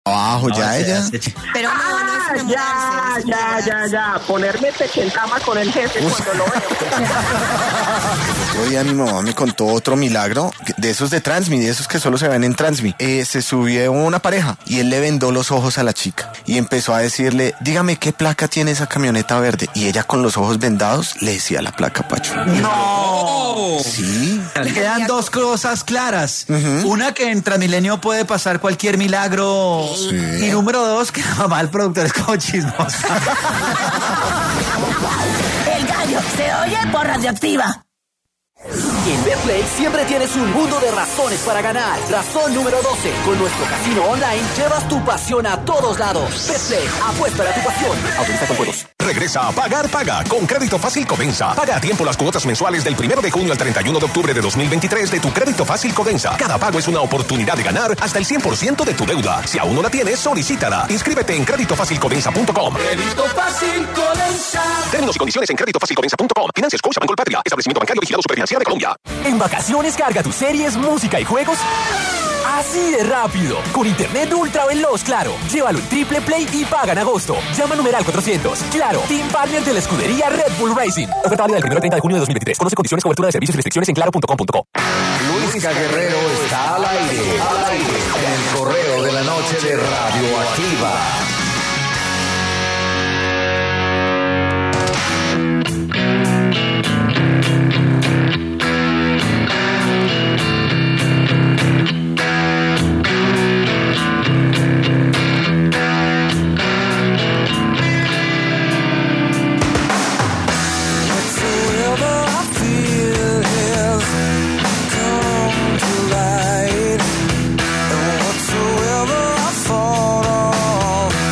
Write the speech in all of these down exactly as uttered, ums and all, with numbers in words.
Abajo, no, ya ella. Pero no, no es enamorarse. Ya, ya, ya, ya. Ponerme pecho en cama con el jefe Uf. cuando lo veo. El otro día mi mamá me contó otro milagro, de esos de Transmi, de esos que solo se ven en Transmi. Eh, se subió una pareja y él le vendó los ojos a la chica y empezó a decirle, dígame qué placa tiene esa camioneta verde. Y ella con los ojos vendados le decía la placa, Pacho. ¡No! Sí. Le quedan dos cosas claras. Uh-huh. Una, que en Transmilenio puede pasar cualquier milagro. Sí. Y número dos, que la mamá del productor es como chismosa. El gallo se oye por Radioactiva. En Betplay siempre tienes un mundo de razones para ganar. Razón número doce. Con nuestro casino online llevas tu pasión a todos lados. Betplay, apuesta a tu pasión. Autoriza con juegos. Regresa a Pagar Paga. Con Crédito Fácil Codensa. Paga a tiempo las cuotas mensuales del primero de junio al treinta y uno de octubre de dos mil veintitrés de tu Crédito Fácil Codensa. Cada pago es una oportunidad de ganar hasta el cien por ciento de tu deuda. Si aún no la tienes, solicítala. Inscríbete en crédito fácil codensa punto com. Crédito Fácil Codensa. Términos y condiciones en crédito fácil codensa punto com. Financia Scotiabank Colpatria. Establecimiento bancario vigilado Superfinanciera de Colombia. En vacaciones carga tus series, música y juegos así de rápido. Con internet ultra veloz, Claro. Llévalo en Triple Play y paga en agosto. Llama numeral cuatrocientos. Claro, Team Partner de la escudería Red Bull Racing. Oferta válida del primero al treinta de junio de dos mil veintitrés. Conoce condiciones, cobertura de servicios y restricciones en claro punto com punto co. Luisca Guerrero está al aire. Al aire. En el correo de la noche de Radioactiva. Whatsoever I fall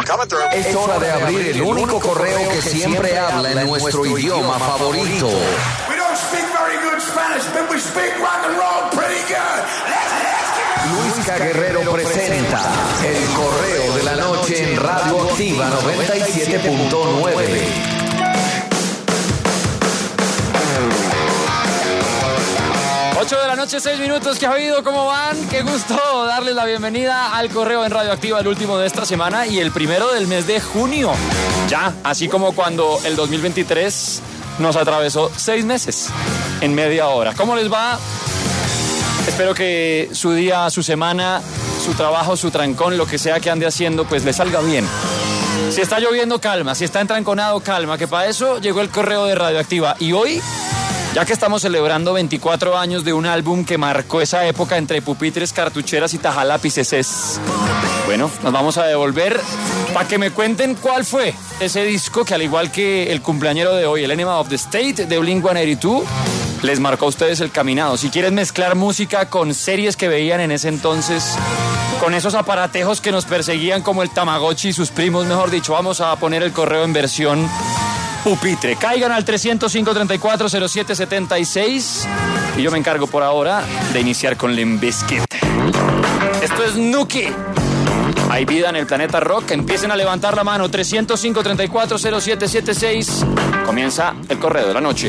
Es hora de abrir el único correo que siempre habla en nuestro idioma favorito. We don't speak very good Spanish, but we speak rock and roll pretty good. Luisca Guerrero presenta El Correo de la Noche en Radio Activa noventa y siete punto nueve. ocho de la noche, seis minutos. ¿Qué ha habido? ¿Cómo van? Qué gusto darles la bienvenida al Correo en Radioactiva, el último de esta semana y el primero del mes de junio. Ya, así como cuando el dos mil veintitrés nos atravesó seis meses en media hora. ¿Cómo les va? Espero que su día, su semana, su trabajo, su trancón, lo que sea que ande haciendo, pues le salga bien. Si está lloviendo, calma. Si está entranconado, calma. Que para eso llegó el Correo de Radioactiva. Y hoy, ya que estamos celebrando veinticuatro años de un álbum que marcó esa época entre pupitres, cartucheras y tajalápices, bueno, nos vamos a devolver para que me cuenten cuál fue ese disco que, al igual que el cumpleañero de hoy, el Enema of the State de Blink ciento ochenta y dos, les marcó a ustedes el caminado. Si quieren mezclar música con series que veían en ese entonces, con esos aparatejos que nos perseguían como el Tamagotchi y sus primos, mejor dicho, vamos a poner el Correo en versión pupitre. Caigan al trescientos cinco, treinta y cuatro, cero siete, setenta y seis y yo me encargo por ahora de iniciar con Limp Bizkit. Esto es Nuki. Hay vida en el planeta rock. Empiecen a levantar la mano. trescientos cinco, treinta y cuatro, cero siete, setenta y seis. Comienza el Correo de la Noche.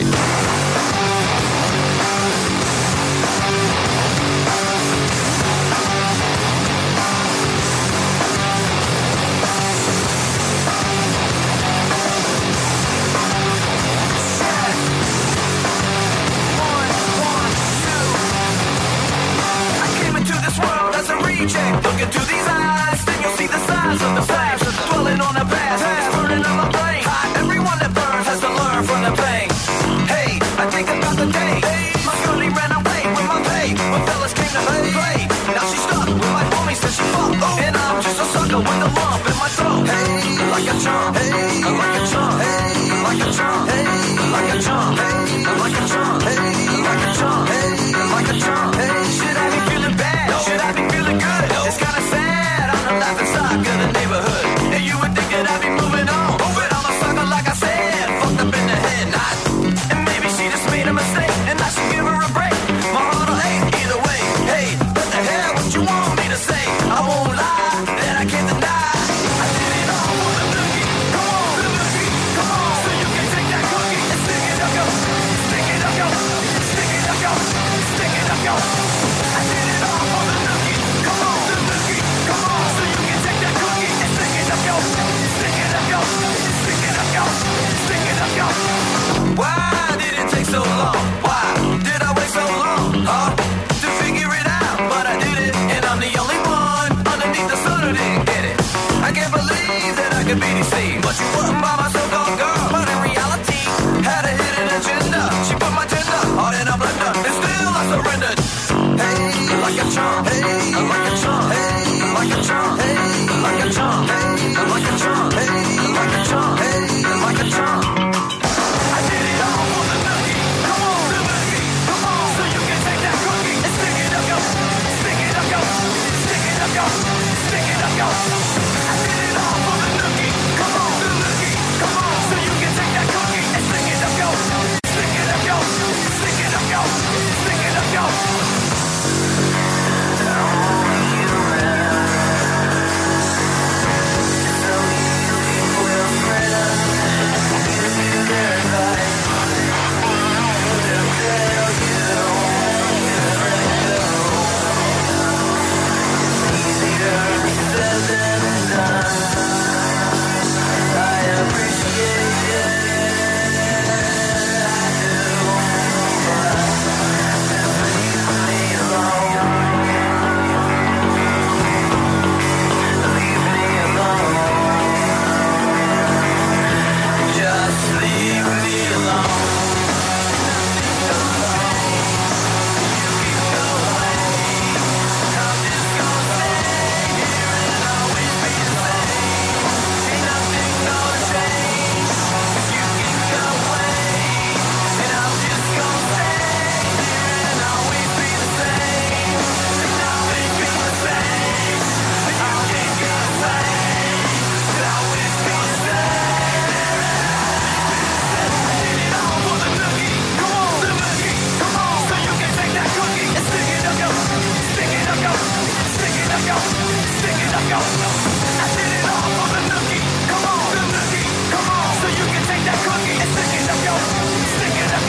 Look into these eyes, then you'll see the size of the flames dwelling on the past. It's burning on my brain. Everyone that burns has to learn from the pain. Hey, I think about the day my girlie ran away with my pay. When fellas came to play, now she's stuck with my homies that she fucked. And I'm just a sucker with a lump in my throat. Hey, like a chump, hey, like a chump, hey, like a chump, hey, like a chump, hey, like a chump, hey, like a chump, hey, like a chump, hey. Should I be feeling bad? Should I be feeling good? It's kinda sad, I'm the laughing stock of the neighborhood. And you would think that I'd be moving on, but I'm a sucker like I said, fucked up in the head. Not, and maybe she just made a mistake, and I should give her a break. My heart will ache either way. Hey, what the hell, what you want me to say? I won't lie, that I can't deny. I did it all for the nookie. Come on, the nookie, come on. So you can take that cookie and stick it up, yo. Stick it up, yo. Stick it up, yo. Stick it up, yo. I did it all for the nookie. Come on, the nookie, come on. So you can take that cookie and stick it up, yo. Stick it up, yo. Stick it up, yo. Stick it up, yo. Why did it take so long? Why did I wait so long? Huh? To figure it out, but I did it, and I'm the only one underneath the sun who didn't get it. I can't believe that I could be deceived, but you wasn't by my so-called girl. But in reality, had a hidden agenda. She put my tender heart in a blender, and still I surrendered. Hey.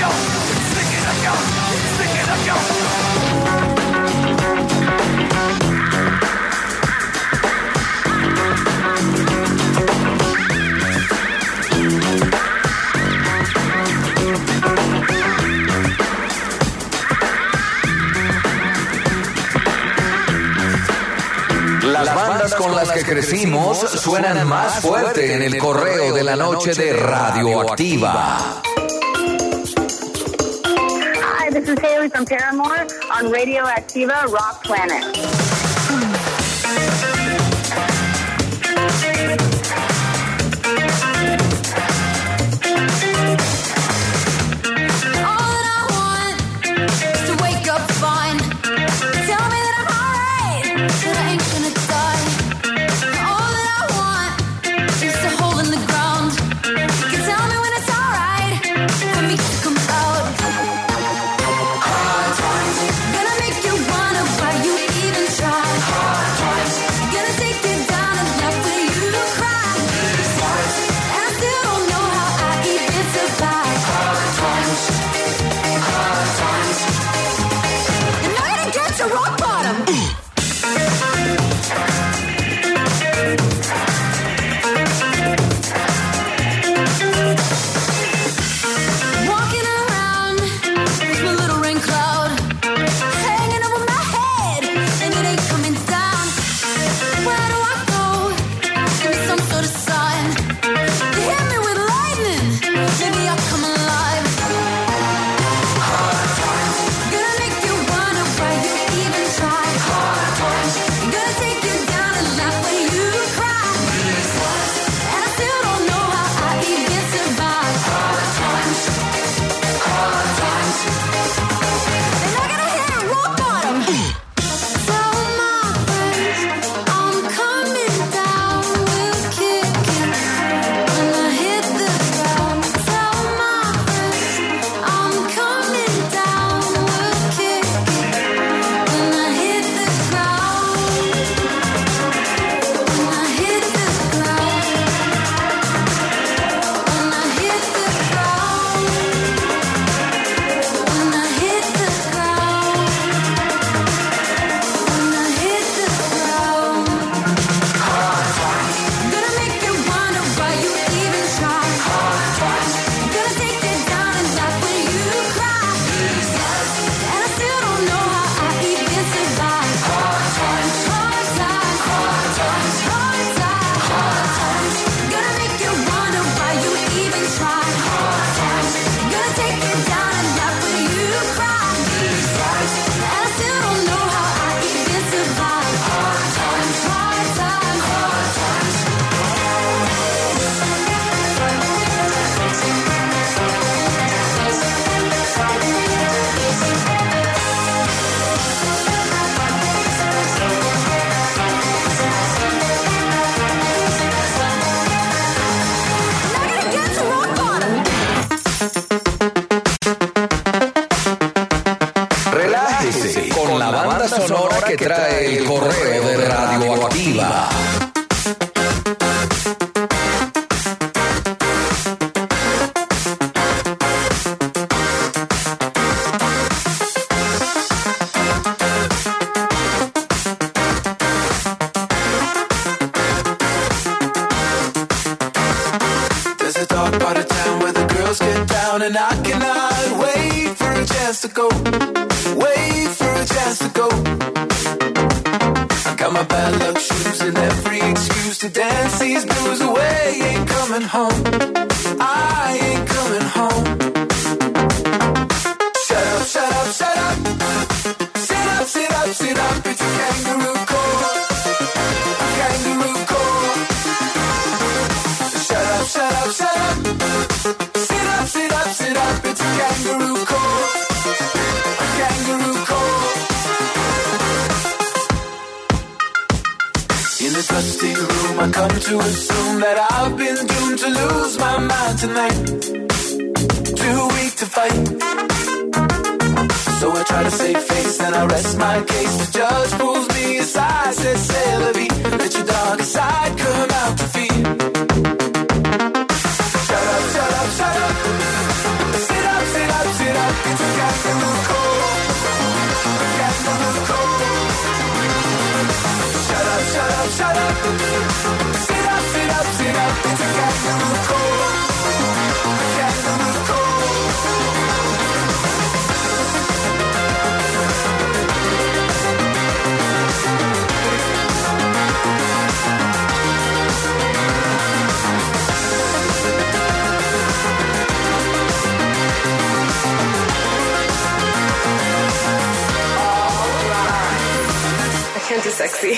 yo, sticking up yo, sticking up yo. Las bandas con las que crecimos suenan más fuerte en el correo de la noche de Radioactiva. Hi, this is Haley from Paramore on Radioactiva Rock Planet. Que trae el correo de Radioactiva. There's a dark part of town where the girls get down, and I cannot wait for a chance to go. Wait for a chance to go. Got my bad luck shoes and every excuse to dance these blues away. Ain't coming home. I ain't coming home. Shut up, shut up, shut up. Sit up, sit up, sit up. It's a kangaroo court. A kangaroo court. Shut up, shut up, shut up. Sit up, sit up, sit up. It's a kangaroo court. A kangaroo court. In this dusty room, I come to assume that I've been doomed to lose my mind tonight. Too weak to fight. So I try to save face and I rest my case. The judge pulls me aside, says, "C'est la vie. Let your dark side come out to feed." Shut up, shut up, shut up. Sit up, sit up, sit up. up, it's a kangaroo court. A kangaroo court. Shut up, shut up, shut up. Sit up, sit up, sit up, it's a kangaroo court. A kangaroo court. Gente sexy.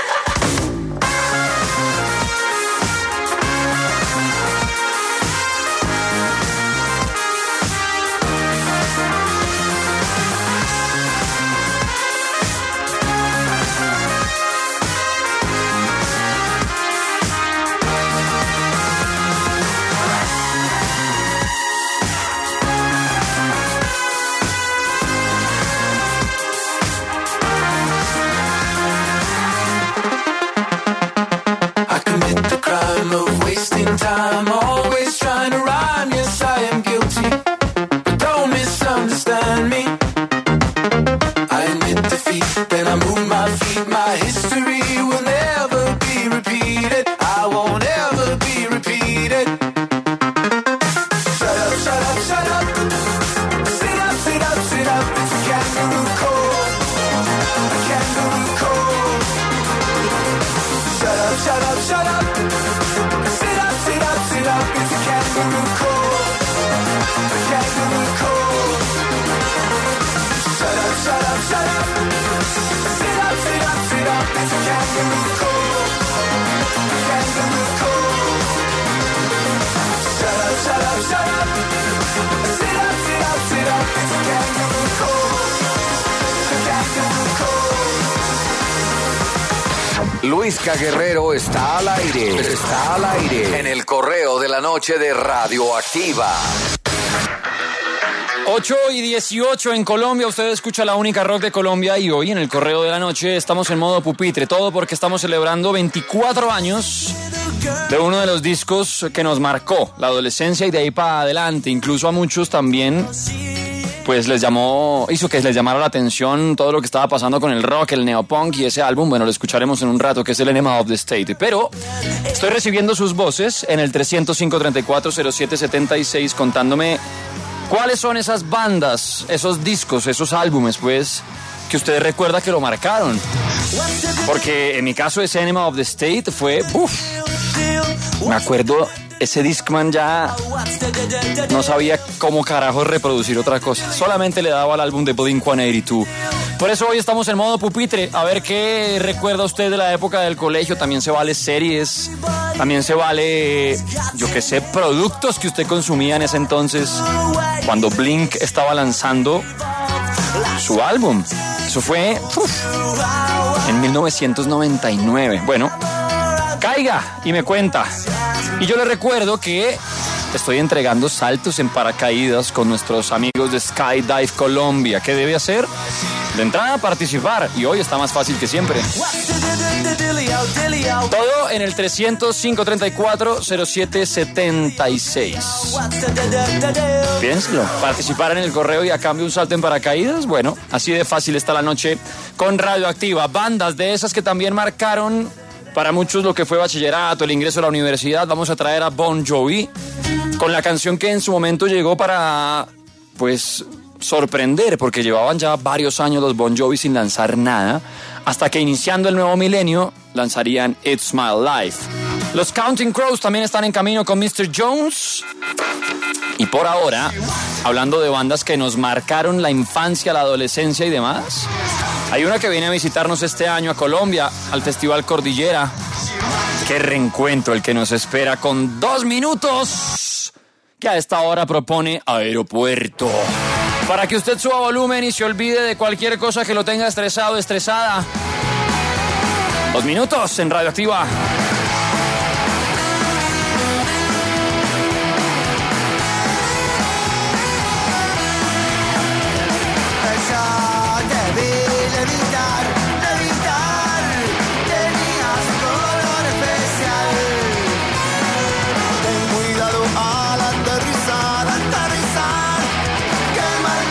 Time, always trying to rhyme. Yes, I am guilty, but don't misunderstand me. I admit defeat, then I move my feet. My history will never be repeated. I won't ever be repeated. Shut up, shut up, shut up. Sit up, sit up, sit up. It's a kangaroo court. A kangaroo court. Shut up, shut up, shut up. Sit up, sit up, it's a kangaroo court. A kangaroo court. Shut up, shut up, shut up. Sit up, sit up, sit up, it's a kangaroo court. A kangaroo court. Shut up, shut up, shut up. Sit up, sit up, sit up, it's a kangaroo court. A kangaroo court. Luisca Guerrero está al aire, está al aire en el correo de la noche de Radioactiva. ocho y dieciocho en Colombia, usted escucha la única rock de Colombia y hoy en el correo de la noche estamos en modo pupitre, todo porque estamos celebrando veinticuatro años de uno de los discos que nos marcó la adolescencia y de ahí para adelante, incluso a muchos también pues les llamó, hizo que les llamara la atención todo lo que estaba pasando con el rock, el neopunk y ese álbum, bueno, lo escucharemos en un rato, que es el Enema of the State. Pero estoy recibiendo sus voces en el tres cero cinco, treinta y cuatro, cero siete setenta y seis contándome cuáles son esas bandas, esos discos, esos álbumes, pues, que usted recuerda que lo marcaron. Porque en mi caso ese Enema of the State fue, uff, me acuerdo... Ese Discman ya no sabía cómo carajo reproducir otra cosa. Solamente le daba al álbum de Blink ciento ochenta y dos. Por eso hoy estamos en modo pupitre. A ver qué recuerda usted de la época del colegio. También se vale series. También se vale, yo qué sé, productos que usted consumía en ese entonces. Cuando Blink estaba lanzando su álbum. Eso fue uf, en mil novecientos noventa y nueve. Bueno, caiga y me cuenta. Y yo le recuerdo que estoy entregando saltos en paracaídas con nuestros amigos de Skydive Colombia. ¿Qué debe hacer? De entrada, participar. Y hoy está más fácil que siempre. Todo en el tres cero cinco, treinta y cuatro, cero siete setenta y seis. Piénselo. Participar en el correo y a cambio un salto en paracaídas. Bueno, así de fácil está la noche con Radioactiva. Bandas de esas que también marcaron... Para muchos lo que fue bachillerato, el ingreso a la universidad, vamos a traer a Bon Jovi con la canción que en su momento llegó para, pues, sorprender, porque llevaban ya varios años los Bon Jovi sin lanzar nada, hasta que iniciando el nuevo milenio lanzarían It's My Life. Los Counting Crows también están en camino con mister Jones. Y por ahora, hablando de bandas que nos marcaron la infancia, la adolescencia y demás, hay una que viene a visitarnos este año a Colombia, al Festival Cordillera. ¡Qué reencuentro el que nos espera con dos minutos! Que a esta hora propone Aeropuerto. Para que usted suba volumen y se olvide de cualquier cosa que lo tenga estresado, estresada. Dos minutos en Radioactiva. Ten cuidado al aterrizar, aterrizar, que mal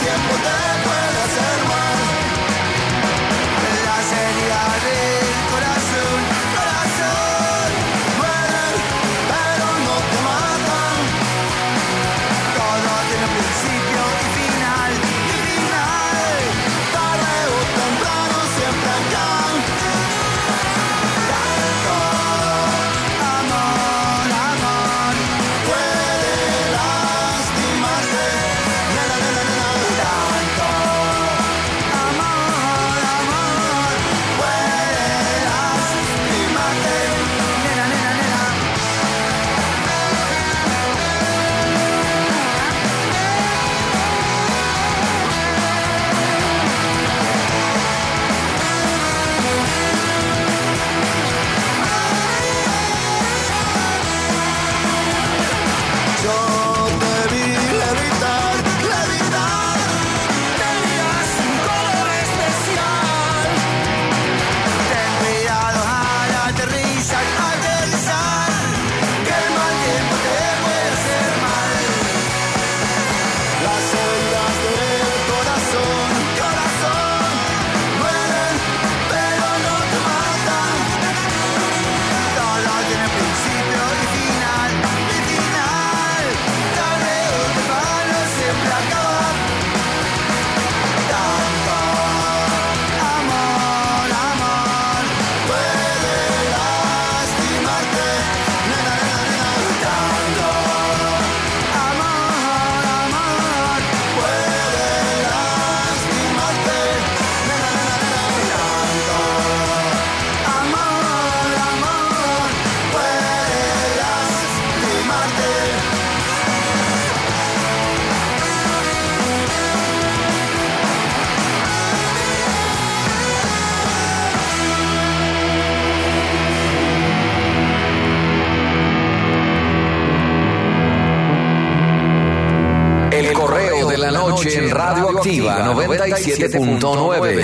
la noche en Radio Activa noventa y siete punto nueve.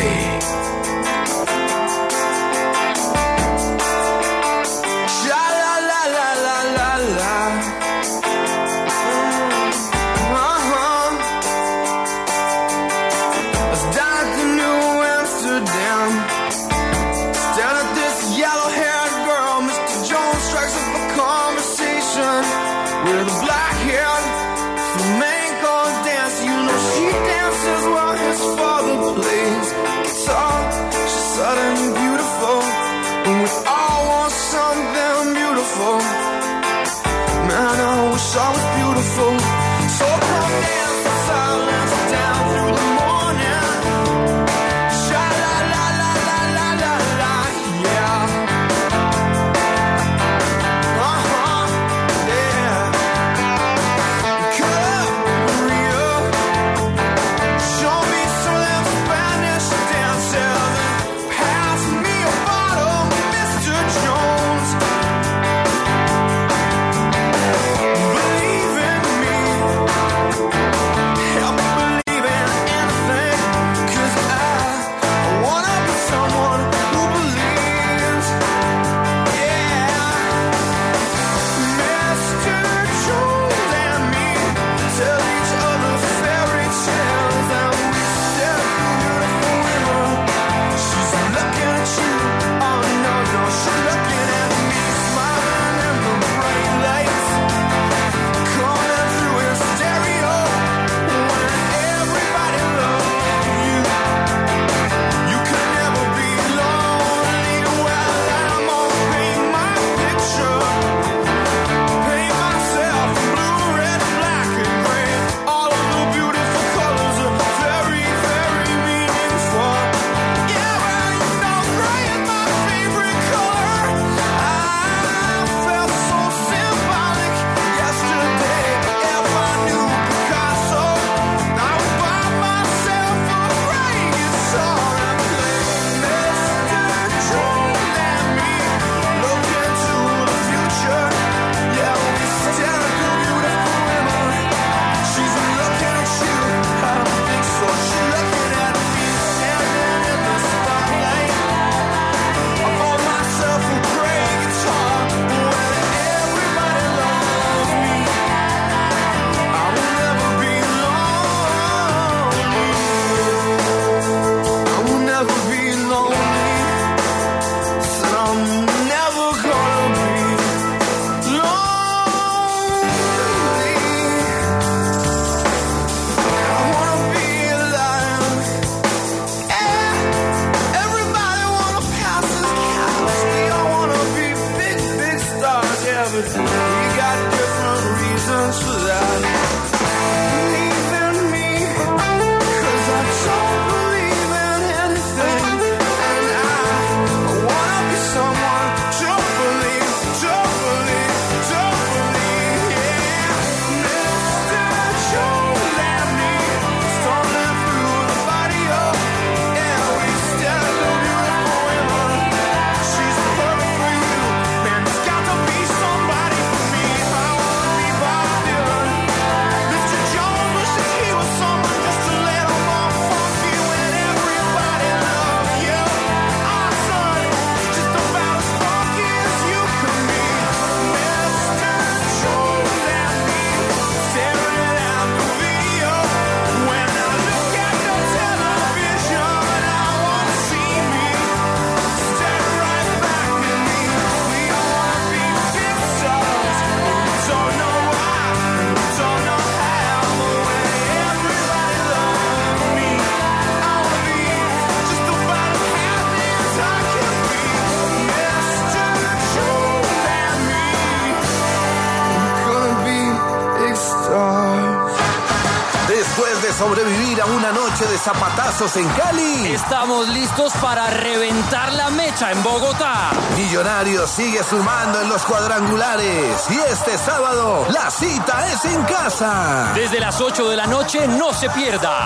Sobrevivir a una noche de zapatazos en Cali. Estamos listos para reventar la mecha en Bogotá. Millonarios sigue sumando en los cuadrangulares y este sábado la cita es en casa. Desde las ocho de la noche no se pierda.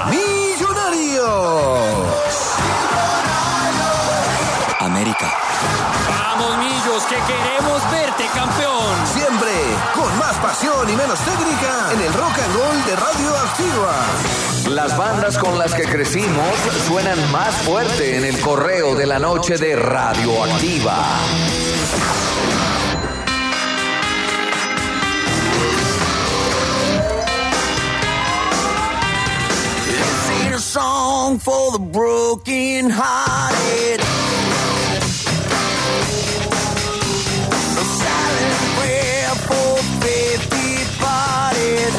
Millonarios. América. Vamos, Millos, que queremos verte campeón. Siempre con más pasión y menos técnica en el Rock and Roll de Radioactiva. Las bandas con las que crecimos suenan más fuerte en el correo de la noche de Radioactiva. This ain't a song for the broken hearted. A silent prayer for faith departed.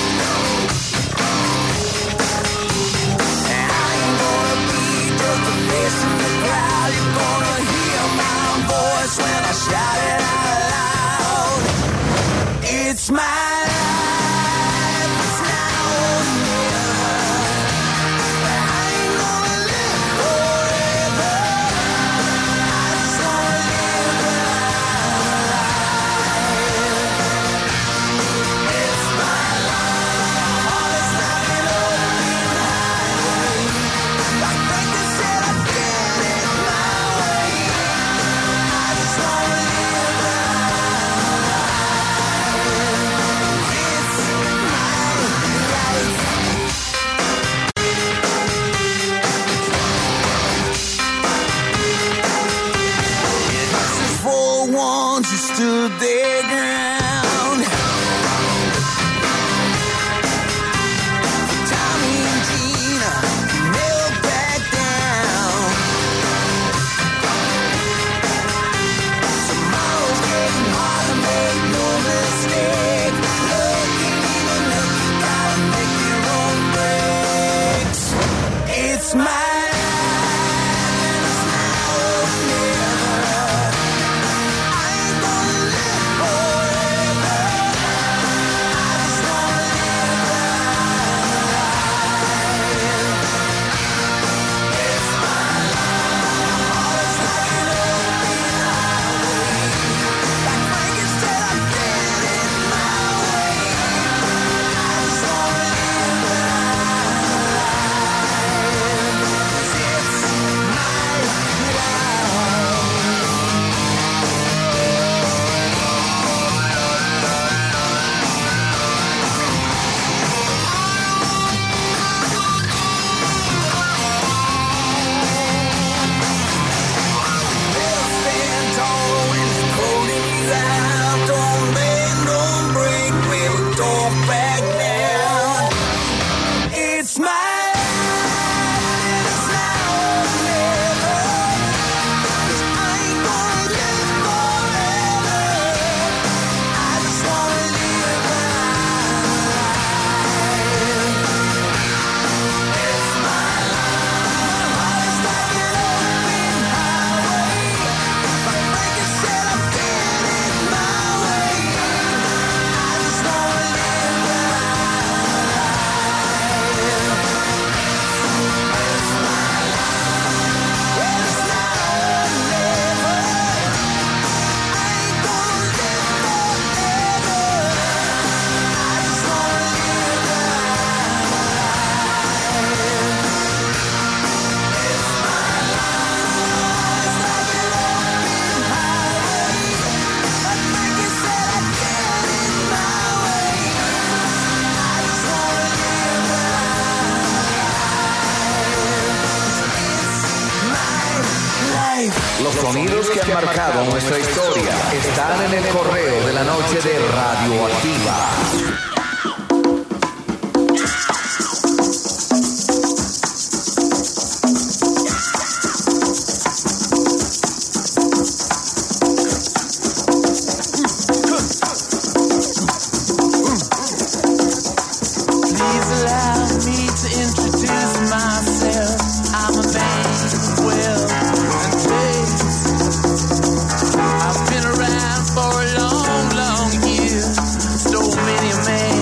In the crowd, you're gonna hear my voice when I shout it out loud. It's my life, it's now or never. I ain't gonna live forever. I just wanna live life. It's my life, my heart is knocking open highway. I think they said I did it my way. I just wanna live life. It's my life. This is for ones who stood their ground. Tommy and Gina never back down. Tomorrow's getting harder, make no mistake. Lucky, even if you gotta make your own breaks. It's my life, it's now or never. I ain't gonna live forever. I just wanna live life. It's my life, my heart is like an open highway. Like Frankie said, I did it my way. I just wanna live life. It's my life. They'll stand tall when it's holding you out. Don't bend, don't break, baby, don't back down. It's my life, it's now or never. 'Cause I ain't gonna live forever. I just wanna live life. It's my life, my heart is like an open highway. Like Frankie said, I did it my way. I just wanna live Los sonidos que han marcado nuestra historia están en el correo de la noche de Radioactiva. Please allow me to introduce myself. I'm a man of wealth and taste. I've been around for a long, long year. Stole many a man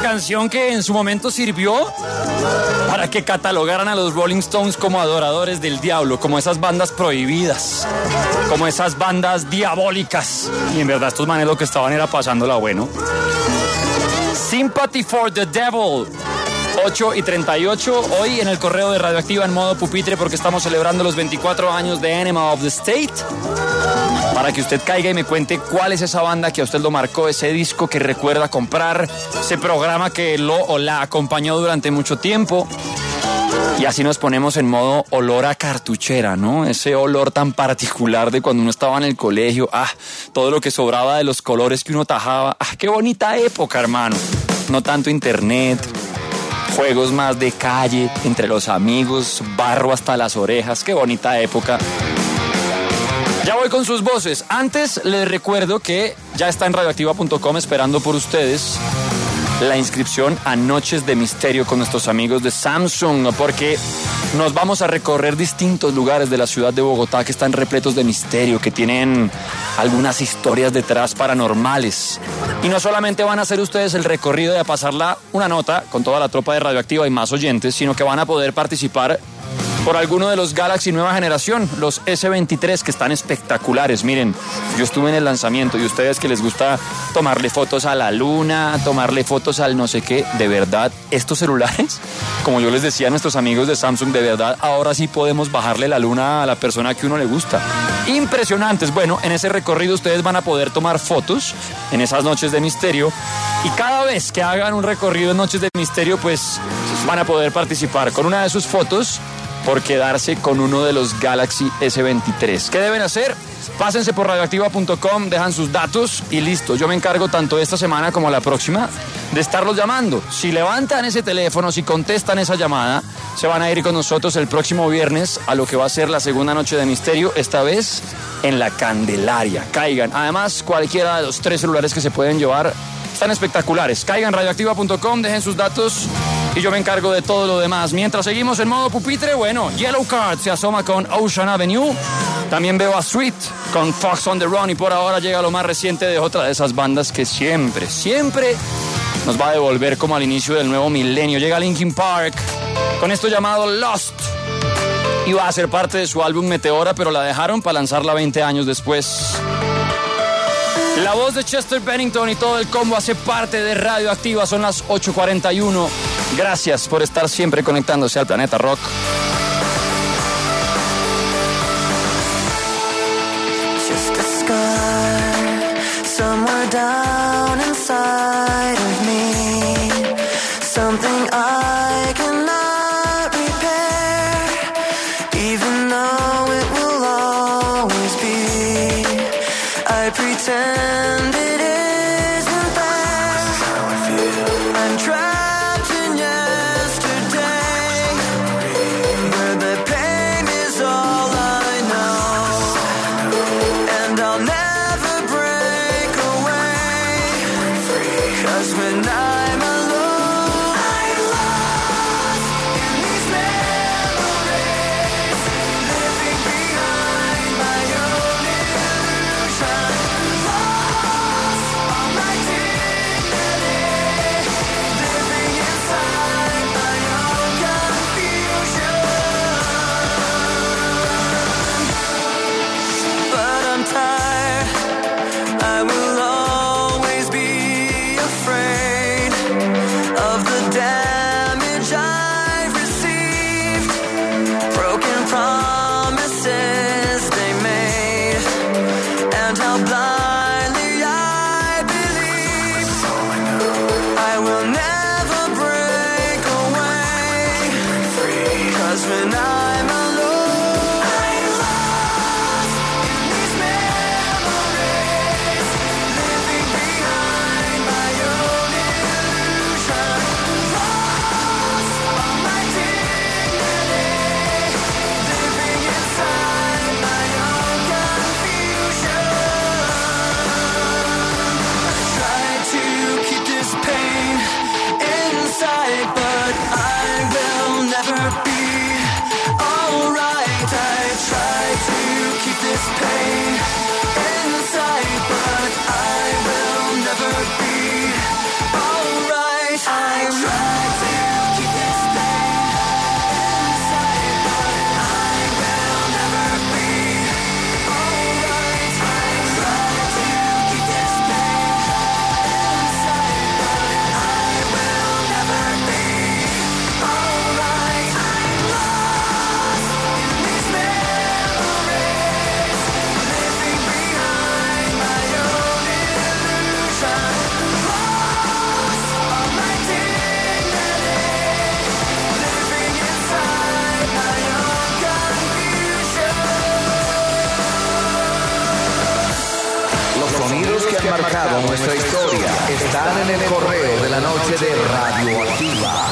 canción que en su momento sirvió para que catalogaran a los Rolling Stones como adoradores del diablo, como esas bandas prohibidas, como esas bandas diabólicas. Y en verdad estos manes lo que estaban era pasándola bueno. Sympathy for the Devil. ocho y treinta y ocho, hoy en el correo de Radioactiva en modo pupitre porque estamos celebrando los veinticuatro años de Enema of the State. Para que usted caiga y me cuente cuál es esa banda que a usted lo marcó, ese disco que recuerda comprar, ese programa que lo o la acompañó durante mucho tiempo. Y así nos ponemos en modo olor a cartuchera, ¿no? Ese olor tan particular de cuando uno estaba en el colegio. Ah, todo lo que sobraba de los colores que uno tajaba. Ah, qué bonita época, hermano. No tanto internet, juegos más de calle, entre los amigos, barro hasta las orejas. Qué bonita época. Ya voy con sus voces. Antes les recuerdo que ya está en radioactiva punto com esperando por ustedes la inscripción a Noches de Misterio con nuestros amigos de Samsung, porque nos vamos a recorrer distintos lugares de la ciudad de Bogotá que están repletos de misterio, que tienen algunas historias detrás paranormales. Y no solamente van a hacer ustedes el recorrido de pasarla una nota con toda la tropa de Radioactiva y más oyentes, sino que van a poder participar por alguno de los Galaxy nueva generación, los ese veintitrés, que están espectaculares. Miren, yo estuve en el lanzamiento y ustedes que les gusta tomarle fotos a la luna, tomarle fotos al no sé qué, de verdad, estos celulares, como yo les decía a nuestros amigos de Samsung, de verdad, ahora sí podemos bajarle la luna a la persona que uno le gusta. Impresionantes. Bueno, en ese recorrido ustedes van a poder tomar fotos en esas noches de misterio y cada vez que hagan un recorrido en noches de misterio, pues van a poder participar con una de sus fotos por quedarse con uno de los Galaxy ese veintitrés. ¿Qué deben hacer? Pásense por radioactiva punto com, dejan sus datos y listo. Yo me encargo tanto esta semana como la próxima de estarlos llamando. Si levantan ese teléfono, si contestan esa llamada, se van a ir con nosotros el próximo viernes a lo que va a ser la segunda noche de misterio, esta vez en la Candelaria. Caigan. Además, cualquiera de los tres celulares que se pueden llevar están espectaculares. Caigan radioactiva punto com, dejen sus datos y yo me encargo de todo lo demás. Mientras seguimos en modo pupitre, bueno, Yellow Card se asoma con Ocean Avenue. También veo a Sweet con Fox on the Run y por ahora llega lo más reciente de otra de esas bandas que siempre, siempre nos va a devolver como al inicio del nuevo milenio. Llega Linkin Park con esto llamado Lost. Iba a ser parte de su álbum Meteora, pero la dejaron para lanzarla veinte años después. La voz de Chester Bennington y todo el combo hace parte de Radioactiva. Son las ocho cuarenta y uno. Gracias por estar siempre conectándose al Planeta Rock. Just a scar somewhere down inside of me. Something I cannot repair, even though it will always be. I pretend it isn't there. That's how I feel. I'm trapped in yesterday, where the pain is all I know, and I'll never break away. 'Cause when I'm alone, I'm lost in these memories, living behind my own illusion. Lost all my dignity, living inside my own confusion. But I'm tired, I will always be afraid of the damage I've received, broken promises they made, and how blindly I believe. I will never break away, 'cause when I'm alone, I'm lost in these memories, living behind my own illusion. Lost all my dignity, living inside my own confusion. Try to keep this pain inside, but I will never be alright. I try to keep this pain inside, but I will never be alright. marcado nuestra historia están en el correo de la noche de Radioactiva.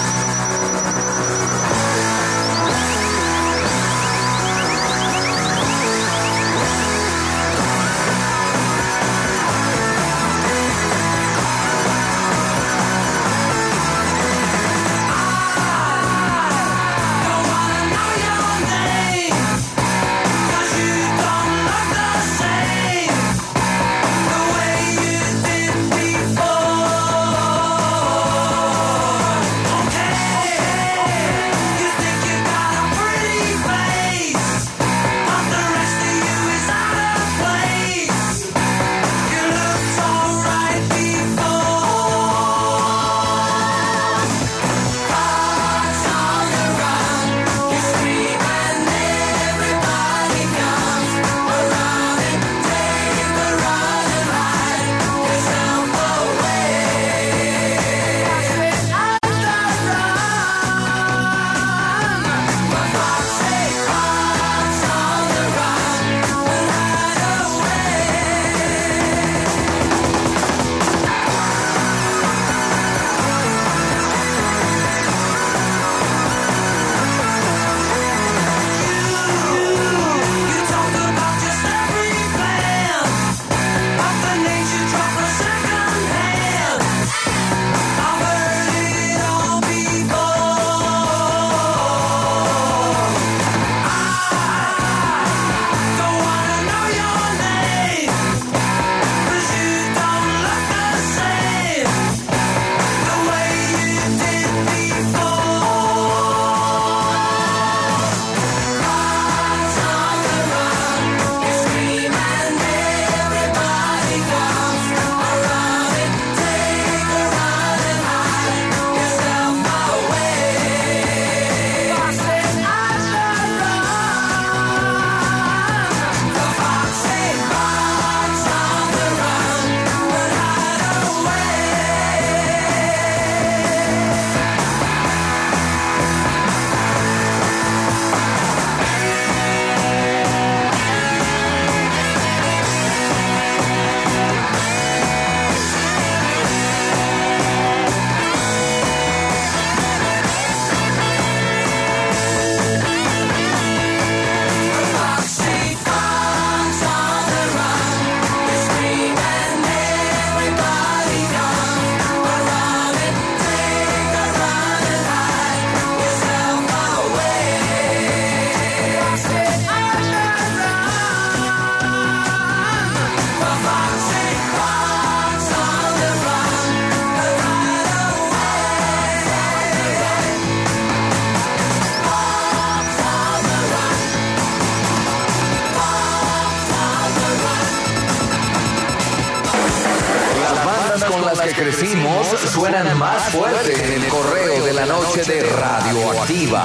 Que crecimos suenan más fuerte en el correo de la noche de Radioactiva.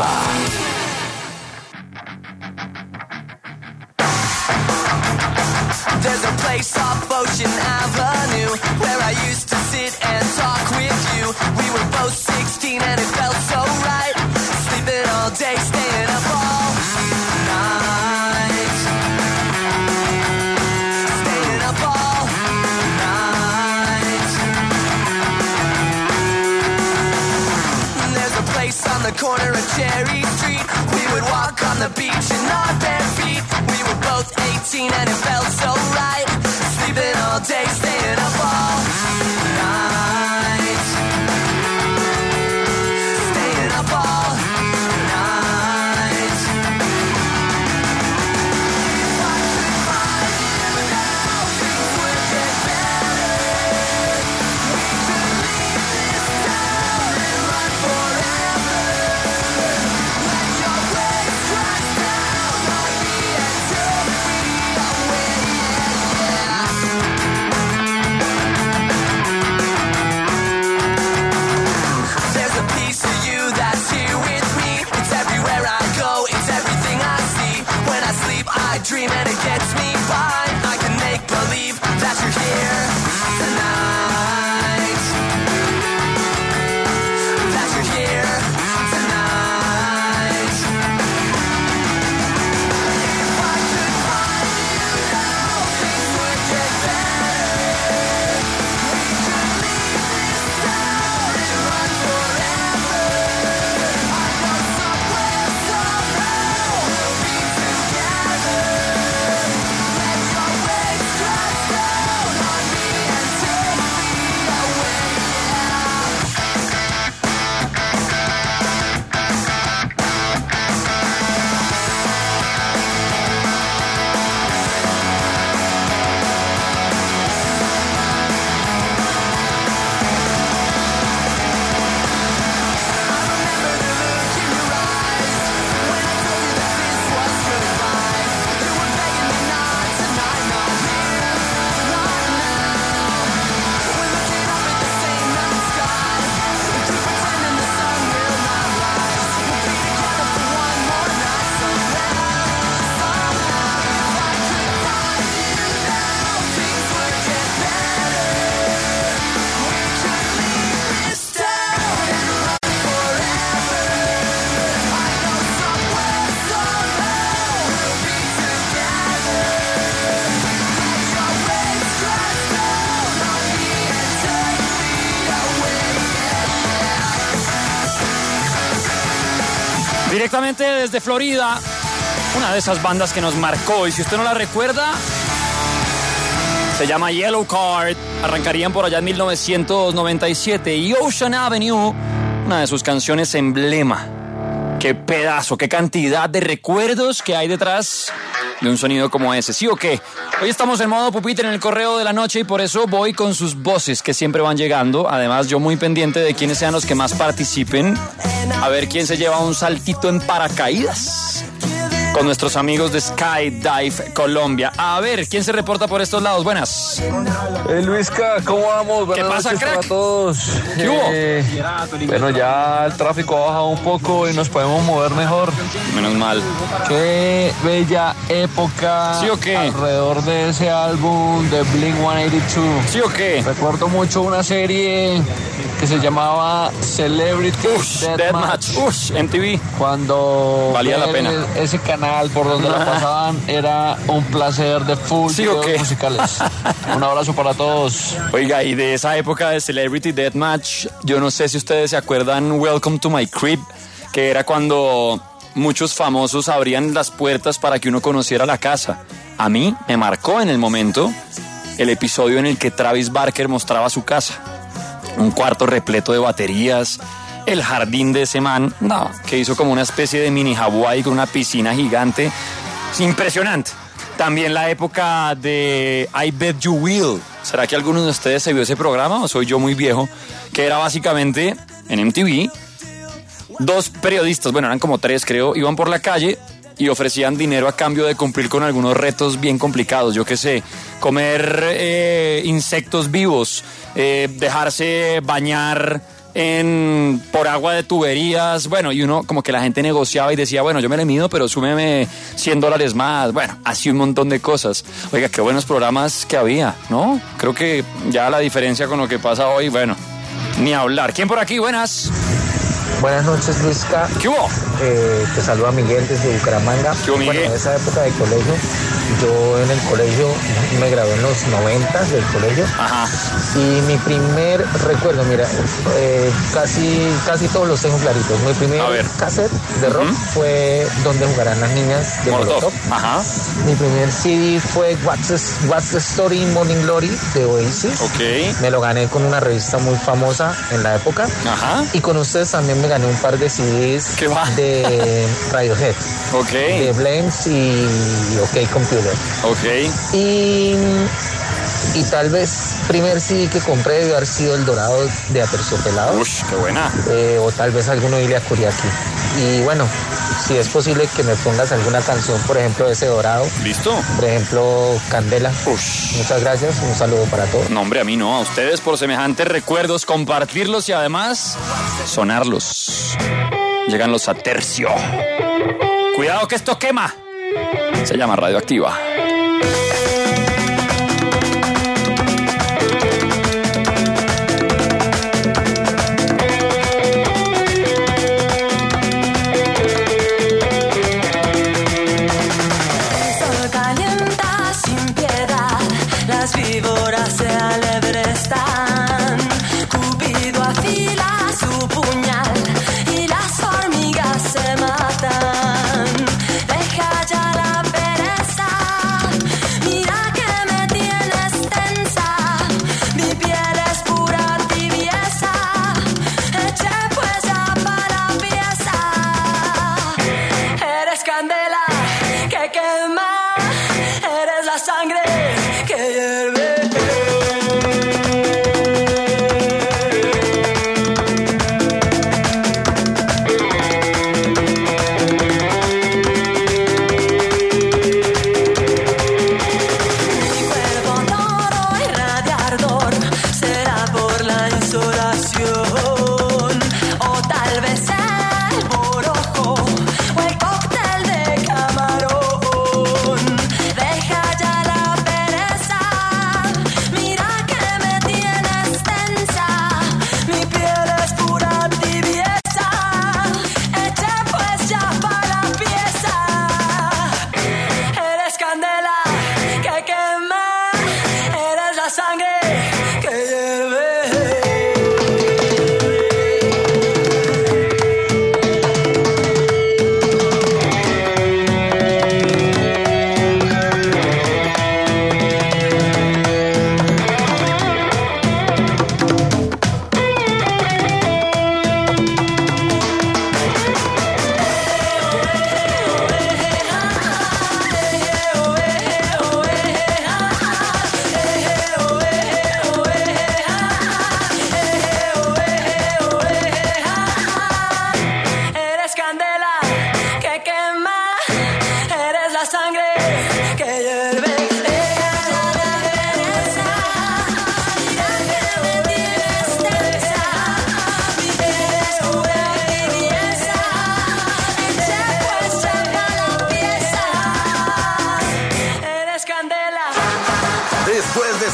There's a place off Ocean Avenue where I used to sit and talk with you. We were both sixteen and it felt so right. Sleeping all day, staying up all night. Staying up all night. There's a place on the corner of Cherry Street. We would walk on the beach in our bare feet. We were both eighteen and it felt so right. Sleeping all day, staying up all night. Staying up all night. If I could find you now, things would get better. We could leave this town and run forever. Let your waves crash down on me until we are where, yeah, yeah. Directamente desde Florida, una de esas bandas que nos marcó, y si usted no la recuerda, se llama Yellow Card. Arrancarían por allá en mil novecientos noventa y siete. Y Ocean Avenue, una de sus canciones emblema. Qué pedazo, qué cantidad de recuerdos que hay detrás de un sonido como ese. ¿Sí o qué? Hoy estamos en modo pupitre en el correo de la noche y por eso voy con sus voces que siempre van llegando. Además, yo muy pendiente de quiénes sean los que más participen. A ver quién se lleva un saltito en paracaídas con nuestros amigos de Skydive Colombia. A ver, ¿quién se reporta por estos lados? Buenas. Eh, Luisca, ¿cómo vamos? ¿Qué Buenas pasa, noches crack? para todos. ¿Qué hubo? Eh, bueno, ya el tráfico ha bajado un poco y nos podemos mover mejor. Menos mal. Qué bella época. ¿Sí o qué? Alrededor de ese álbum de Blink ciento ochenta y dos. ¿Sí o qué? Recuerdo mucho una serie que se llamaba Celebrity Ush, Deathmatch. Ush, M T V. Cuando valía la pena. Ese canal por donde la pasaban era un placer de full ¿Sí o qué? musicales. Un abrazo para todos. Oiga, y de esa época de Celebrity Deathmatch, yo no sé si ustedes se acuerdan Welcome to My Crib, que era cuando muchos famosos abrían las puertas para que uno conociera la casa. A mí me marcó en el momento el episodio en el que Travis Barker mostraba su casa. Un cuarto repleto de baterías, el jardín de ese man, no, que hizo como una especie de mini Hawái con una piscina gigante. Impresionante. También la época de I Bet You Will. ¿Será que alguno de ustedes se vio ese programa o soy yo muy viejo? Que era básicamente en M T V, dos periodistas, bueno, eran como tres creo, iban por la calle y ofrecían dinero a cambio de cumplir con algunos retos bien complicados. Yo qué sé, comer eh, insectos vivos, eh, dejarse bañar en por agua de tuberías, bueno, y uno como que la gente negociaba y decía, bueno, yo me le mido, pero súmeme cien dólares más, bueno, así un montón de cosas. Oiga, qué buenos programas que había, ¿no? Creo que ya la diferencia con lo que pasa hoy, bueno, ni hablar. ¿Quién por aquí? Buenas. Buenas noches, Luisca. ¿Qué hubo? Eh, te saluda Miguel desde Bucaramanga. ¿Qué hubo, Miguel? Bueno, en esa época de colegio, yo en el colegio me gradué en los noventas del colegio. Ajá. Y mi primer recuerdo, mira, eh, casi, casi todos los tengo claritos. Mi primer cassette de rock uh-huh. fue Donde jugarán las niñas de Molotov. Ajá. Mi primer C D fue What's the, What's the Story in Morning Glory de Oasis. Ok. Me lo gané con una revista muy famosa en la época. Ajá. Y con ustedes también me gané un par de C Ds ¿Qué va? de Radiohead. Ok. De Blames y OK Computer. Ok. Y, y tal vez primer C D que compré debe haber sido El Dorado de Aterciopelado. Ush, qué buena. Eh, o tal vez alguno de Ilia Kuriaki. Y bueno, si es posible que me pongas alguna canción, por ejemplo, de ese Dorado. ¿Listo? Por ejemplo, Candela. Ush. Muchas gracias, un saludo para todos. No, hombre, a mí no, a ustedes por semejantes recuerdos, compartirlos y además sonarlos. Llegan los Atercio. Cuidado que esto quema. Se llama Radioactiva. Las víboras se alebrestan, Cupido afila su puñal y las hormigas se matan. Deja ya la pereza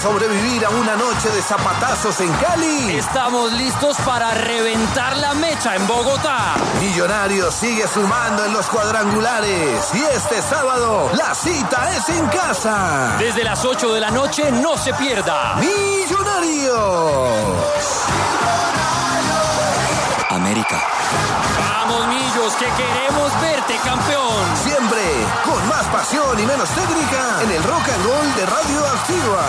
sobrevivir a una noche de zapatazos en Cali? Estamos listos para reventar la mecha en Bogotá. Millonarios sigue sumando en los cuadrangulares y este sábado la cita es en casa. Desde las ocho de la noche no se pierda. Millonarios. América. Vamos, Millos, que queremos verte campeón. Siempre con más pasión y menos técnica en el Rock and Roll de Radio Activa.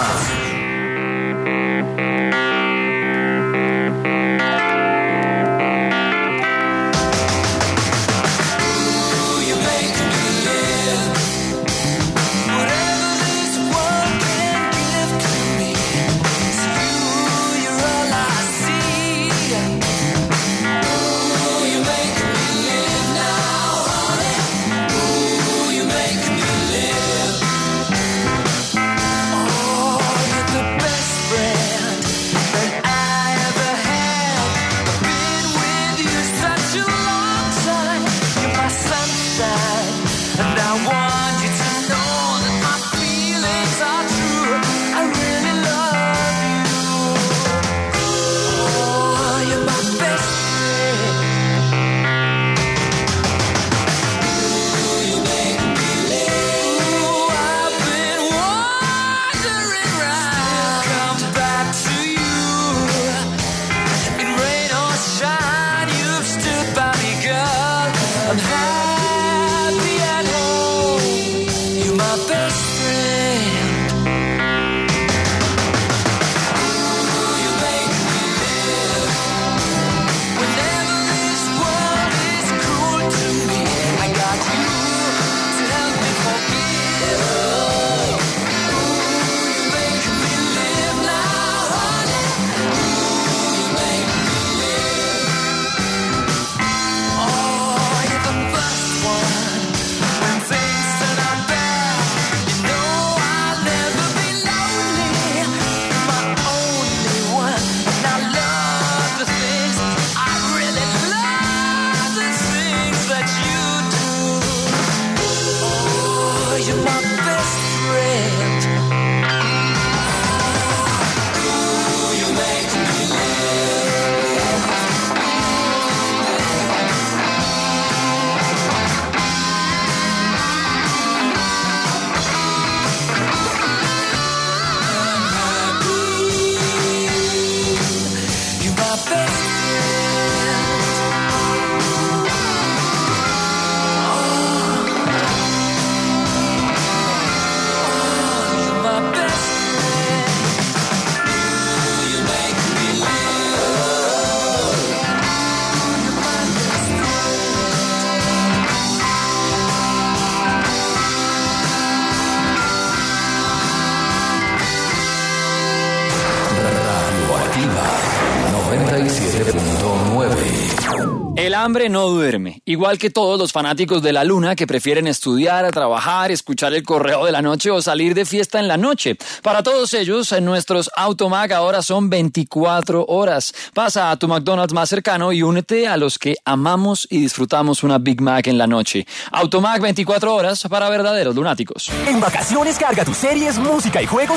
El hambre no duerme, igual que todos los fanáticos de la luna que prefieren estudiar, trabajar, escuchar el correo de la noche o salir de fiesta en la noche. Para todos ellos, nuestros Automac ahora son veinticuatro horas. Pasa a tu McDonald's más cercano y únete a los que amamos y disfrutamos una Big Mac en la noche. Automac veinticuatro horas para verdaderos lunáticos. En vacaciones carga tus series, música y juegos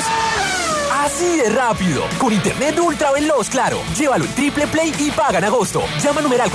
así de rápido, con internet ultra veloz, claro. Llévalo en Triple Play y paga en agosto. Llama numeral